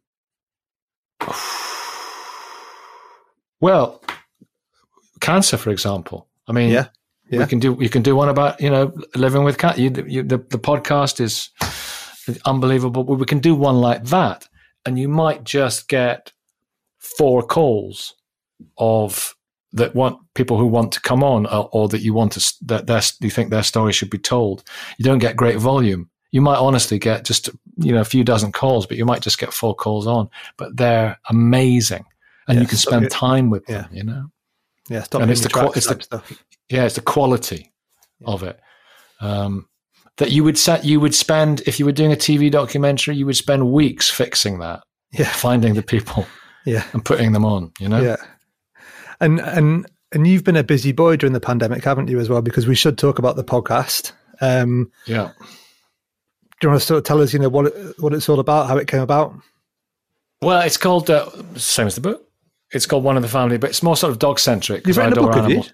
well, cancer, for example. I mean, yeah, yeah. we can do you can do one about, you know, living with cancer. You, you, the the podcast is unbelievable, but we can do one like that, and you might just get four calls of that want people who want to come on, or, or that you want to that their, you think their story should be told. You don't get great volume. You might honestly get just, you know, a few dozen calls, but you might just get four calls on. But they're amazing, and yeah, you can spend so time with yeah. them. You know, yeah, stop and it's the, track, it's the stuff. yeah, it's the quality yeah. of it um, that you would set. You would spend if you were doing a T V documentary, you would spend weeks fixing that, yeah, finding the people, yeah, and putting them on. You know, yeah, and and and you've been a busy boy during the pandemic, haven't you, as well? Because we should talk about the podcast. Um, yeah. Do you want to sort of tell us, you know, what it, what it's all about, how it came about? Well, it's called, uh, same as the book. It's called One of the Family, but it's more sort of dog-centric. You've written a book, have you?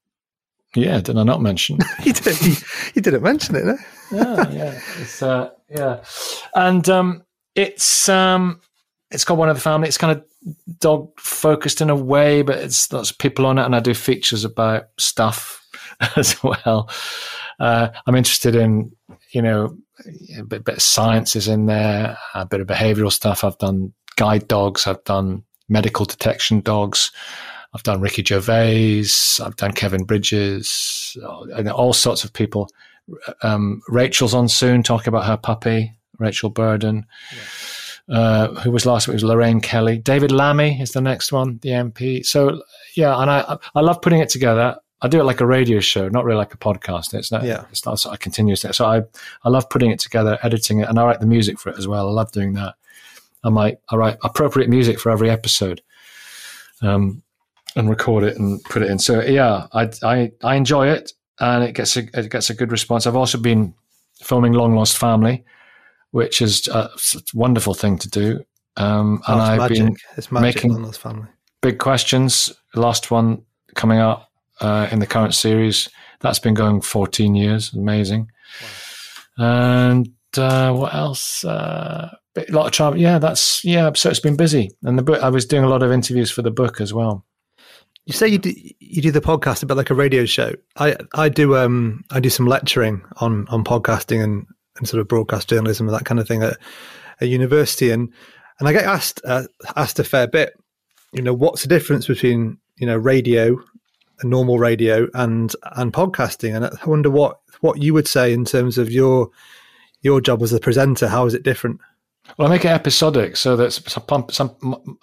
Yeah, did I not mention? you, did, you, you didn't mention it, no? yeah, yeah. It's, uh, yeah. And um, it's um, it's called One of the Family. It's kind of dog-focused in a way, but it's lots of people on it, and I do features about stuff as well. Uh, I'm interested in, you know, a bit, bit of science is in there, a bit of behavioral stuff. I've done guide dogs. I've done medical detection dogs. I've done Ricky Gervais. I've done Kevin Bridges, and all sorts of people. Um, Rachel's on soon, talking about her puppy, Rachel Burden. Yeah. Uh, who was last week? It was Lorraine Kelly. David Lammy is the next one, the M P. So, yeah, and I I love putting it together. I do it like a radio show, not really like a podcast. It's not, yeah. it's not sort of continuous. So I, I love putting it together, editing it, and I write the music for it as well. I love doing that. I might, I write appropriate music for every episode, um, and record it and put it in. So yeah, I, I, I enjoy it, and it gets a, it gets a good response. I've also been filming Long Lost Family, which is a, a wonderful thing to do. Um, oh, and it's I've magic. been it's magic, making Long Lost Family. Big Questions. Last one coming out. Uh, in the current series, that's been going fourteen years. Amazing. Wow. And uh, what else? Uh, a lot of travel. Yeah, that's yeah. So it's been busy, and the book. I was doing a lot of interviews for the book as well. You say you do you do the podcast a bit like a radio show. I I do um I do some lecturing on on podcasting and, and sort of broadcast journalism and that kind of thing at a university, and and I get asked uh, asked a fair bit. You know, what's the difference between, you know, radio, a normal radio, and and podcasting? And I wonder what what you would say in terms of your your job as a presenter. How is it different? Well, I make it episodic, so that some, some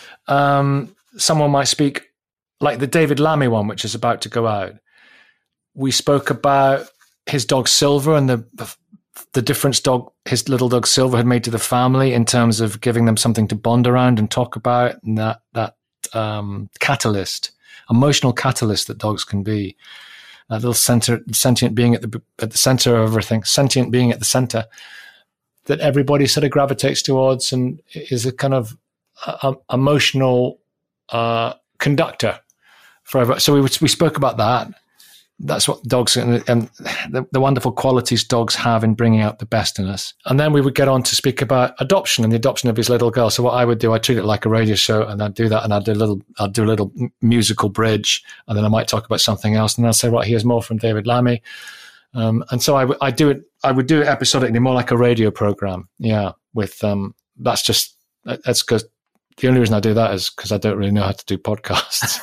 um, someone might speak, like the David Lammy one, which is about to go out. We spoke about his dog Silver and the the difference dog, his little dog Silver, had made to the family in terms of giving them something to bond around and talk about, and that that um, catalyst, emotional catalyst that dogs can be, that little center, sentient being at the at the center of everything, sentient being at the center, that everybody sort of gravitates towards and is a kind of uh, emotional uh, conductor forever. So we we spoke about that. That's what dogs and, and the, the wonderful qualities dogs have in bringing out the best in us. And then we would get on to speak about adoption and the adoption of his little girl. So what I would do, I treat it like a radio show, and I'd do that, and I'd do a little, I'd do a little musical bridge, and then I might talk about something else, and I'll say, right, here's more from David Lammy. Um, and so I, w- I do it, I would do it episodically, more like a radio program. Yeah. With, um, that's just, that's because the only reason I do that is because I don't really know how to do podcasts.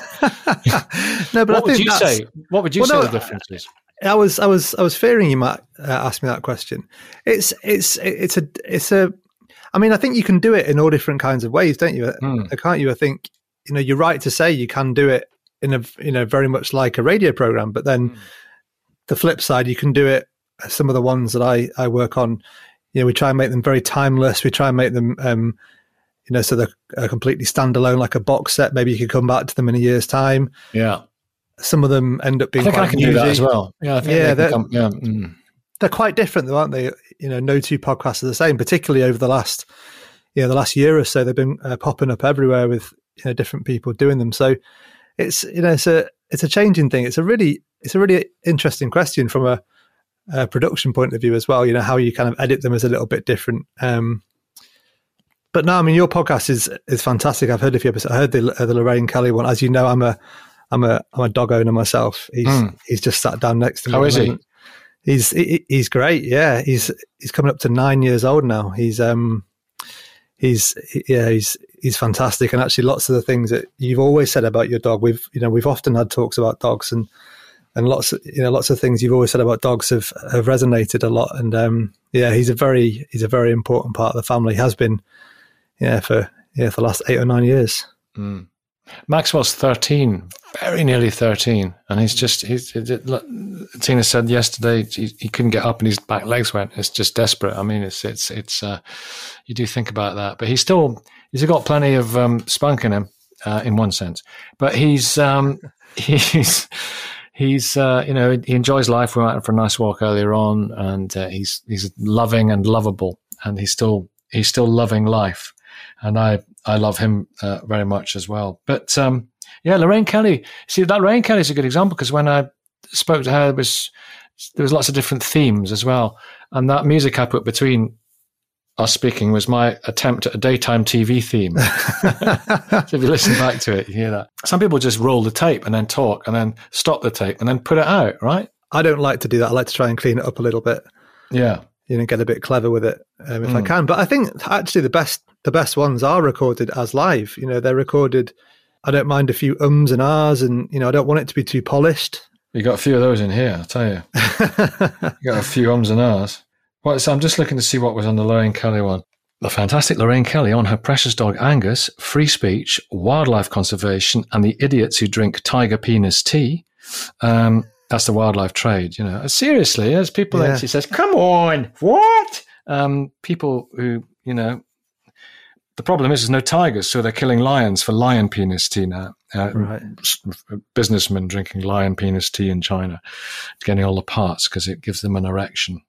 No, but what I would think you that's, say? What would you well, say no, the difference is? I was, I was, I was fearing you might uh, ask me that question. It's, it's, it's a, it's a. I mean, I think you can do it in all different kinds of ways, don't you? Mm. Can't you? I think you know you're right to say you can do it in a, you know, very much like a radio program. But then mm. the flip side, you can do it. Some of the ones that I, I work on, you know, we try and make them very timeless. We try and make them. Um, You know, so they're uh, completely standalone, like a box set. Maybe you could come back to them in a year's time. Yeah. Some of them end up being. I think quite I can newsy. do that as well. Yeah, I think yeah, they they're, come, yeah. Mm. they're quite different, though, aren't they? You know, no two podcasts are the same. Particularly over the last, you know, the last year or so, they've been uh, popping up everywhere with you know different people doing them. So it's you know it's a it's a changing thing. It's a really it's a really interesting question from a, a production point of view as well. You know how you kind of edit them is a little bit different. Um, But no, I mean your podcast is is fantastic. I've heard a few episodes. I heard the uh, the Lorraine Kelly one. As you know, I'm a I'm a I'm a dog owner myself. He's mm. he's just sat down next to me. How is he? He's he, he's great. Yeah, he's he's coming up to nine years old now. He's um he's yeah he's he's fantastic. And actually, lots of the things that you've always said about your dog, we've you know we've often had talks about dogs, and and lots of you know lots of things you've always said about dogs have have resonated a lot. And um yeah, he's a very he's a very important part of the family. Has been. Yeah, for yeah for the last eight or nine years. Mm. Maxwell's thirteen, very nearly thirteen, and he's just he's. It, Tina said yesterday he, he couldn't get up and his back legs went. It's just desperate. I mean, it's it's it's. Uh, you do think about that, but he's still he's got plenty of um, spunk in him, uh, in one sense. But he's um, he's he's uh, you know he enjoys life. We went out for a nice walk earlier on, and uh, he's he's loving and lovable, and he's still he's still loving life. And I, I love him uh, very much as well. But um, yeah, Lorraine Kelly. See, that Lorraine Kelly is a good example because when I spoke to her, there was there was lots of different themes as well. And that music I put between us speaking was my attempt at a daytime T V theme. So if you listen back to it, you hear that. Some people just roll the tape and then talk and then stop the tape and then put it out, right? I don't like to do that. I like to try and clean it up a little bit. Yeah. You know, get a bit clever with it um, if mm. I can. But I think actually the best the best ones are recorded as live. You know, they're recorded. I don't mind a few ums and ahs, and you know, I don't want it to be too polished. You got a few of those in here, I'll tell you. You got a few ums and ahs. Well, so I'm just looking to see what was on the Lorraine Kelly one. The fantastic Lorraine Kelly on her precious dog Angus, free speech, wildlife conservation, and the idiots who drink tiger penis tea. Um, that's the wildlife trade, you know. Seriously, there's people yeah. that she says, "Come on, what?" Um, people who, you know. The problem is there's no tigers, so they're killing lions for lion penis tea now. Uh, right. Businessmen drinking lion penis tea in China, getting all the parts because it gives them an erection.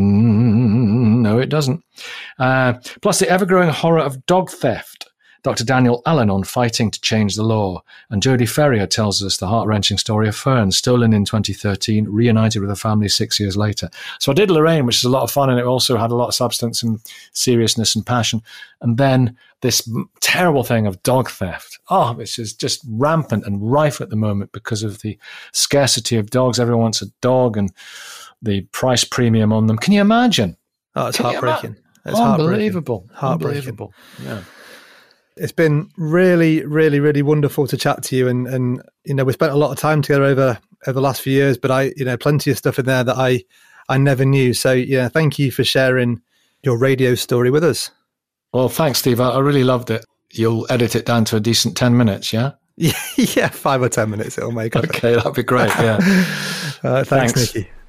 Mm, no, it doesn't. Uh, plus the ever-growing horror of dog theft. Doctor Daniel Allen on fighting to change the law. And Jodie Ferrier tells us the heart-wrenching story of Fern, stolen in twenty thirteen, reunited with her family six years later. So I did Lorraine, which is a lot of fun, and it also had a lot of substance and seriousness and passion. And then this terrible thing of dog theft. Oh, which is just rampant and rife at the moment because of the scarcity of dogs. Everyone wants a dog and the price premium on them. Can you imagine? Oh, it's Can heartbreaking. It's Unbelievable. Heartbreaking. Unbelievable. Yeah. It's been really, really, really wonderful to chat to you. And, and, you know, we spent a lot of time together over, over the last few years, but I, you know, plenty of stuff in there that I, I never knew. So, yeah, thank you for sharing your radio story with us. Well, thanks, Steve. I, I really loved it. You'll edit it down to a decent ten minutes, yeah? Yeah, yeah, five or ten minutes it'll make. Okay, that'd be great, yeah. uh, thanks, thanks, Nicky.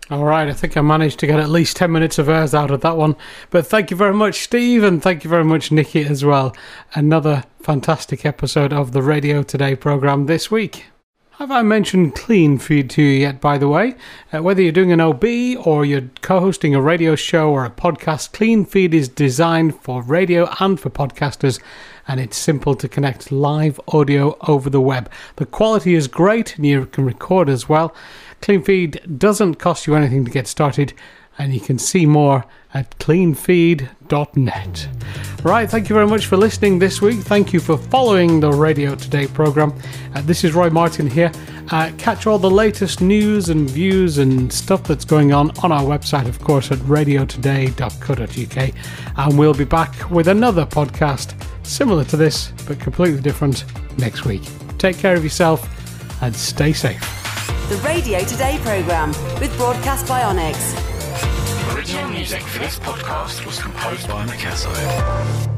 All right, I think I managed to get at least ten minutes of hers out of that one. But thank you very much, Steve, and thank you very much, Nikki, as well. Another fantastic episode of the Radio Today programme this week. Have I mentioned Clean Feed to you yet, by the way? Uh, whether you're doing an O B or you're co-hosting a radio show or a podcast, Clean Feed is designed for radio and for podcasters, and it's simple to connect live audio over the web. The quality is great, and you can record as well. Clean Feed doesn't cost you anything to get started, and you can see more at clean feed dot net. Right, thank you very much for listening this week. Thank you for following the Radio Today programme. Uh, this is Roy Martin here. Uh, catch all the latest news and views and stuff that's going on on our website, of course, at radio today dot co dot uk. And we'll be back with another podcast similar to this, but completely different, next week. Take care of yourself and stay safe. The Radio Today programme with Broadcast Bionics. Original music for this podcast was composed by Mikazo.